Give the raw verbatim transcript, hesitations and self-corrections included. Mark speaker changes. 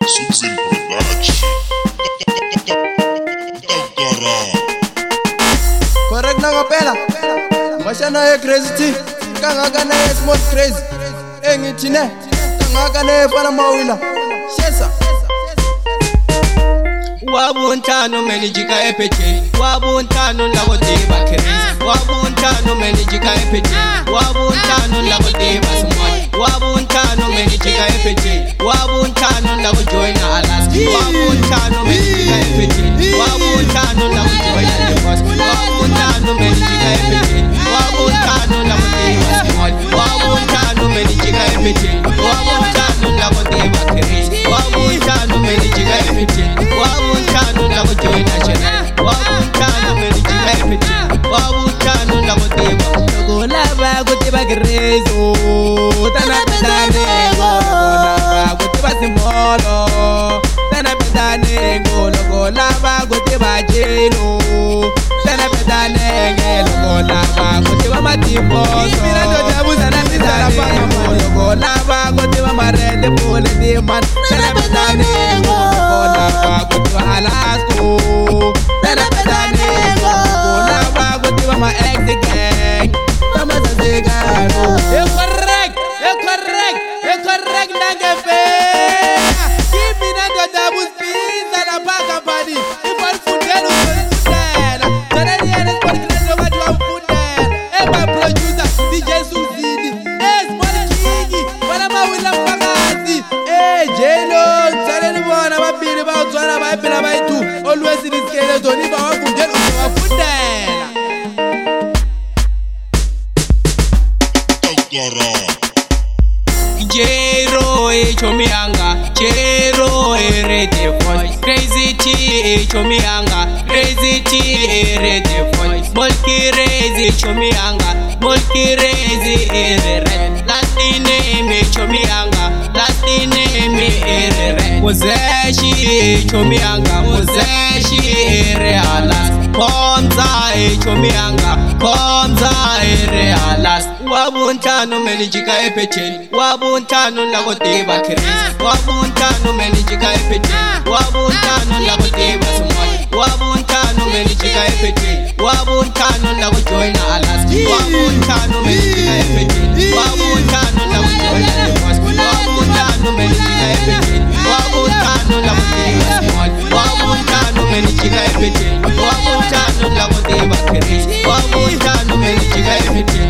Speaker 1: Susan Production.
Speaker 2: Correct na ngapela. Mashana ye crazy T. Kangaka na ye small crazy. Engithi ne. Kangaka na ye fana mawila. Shesa.
Speaker 3: Wabuntano menijika epete. Wabuntano lagote bakere. Wabuntano menijika epete. Wabuntano lagote basmai. Wabuntano menijika epete. Wabuntano lago join alas. Wabuntano menijika epete. Wabuntano lago join the boss. Wabuntano menijika epete. Wabuntano lagote basmai. Wabuntano menijika epete. Wabuntano lagote bakere. Wabuntano menijika epete. Wabuntano lago join national. Wabuntano menijika epete. Wabuntano lago deba. Logo lava go deba gerezo. Tana pedanego. Logo lava go deba simolo. Tana pedanego. Logo lava go deba jeno. Tana pedanego. Logo lava go deba matiposo. Mirando jabu sana pedanego. Logo lava go deba marende pole de man. Tana pedanego. Logo lava go deba alasko. Tana pedanego. Logo lava go deba ma ex gang. Tama zazegano. You correct. You correct. You correct nangefe. Give me that double speed and a bag of body. If I food then you food then. Tana ni ene sport kile loga tu am food then. Hey my producer D J Suzidi. Hey small kingi. Wana mawila mpakazi. Hey Jeno. Tana ni bona mabili ba utwana ba epila ba itu. Always in this kele doni ba wa food then uwa food then. Jero e chomianga, Jero e rede voice. Crazy T e chomianga, Crazy T e rede voice. Molki rezi chomianga, Molki rezi e red. Last name e chomianga, last name e red. Mozeshi e chomianga, Mozeshi e realas. Komza e chomianga, Komza e realas. Wabuntano menijika epete. Wabuntano lagote bakere. Wabuntano menijika epete. Wabuntano lagote basmai. Wabuntano menijika epete. Wabuntano lago join alas. Wabuntano menijika epete. Wabuntano lago join the boss. Wabuntano menijika epete. Wabuntano lagote basmai. Wabuntano menijika epete. Wabuntano lagote bakere. Wabuntano menijika epete.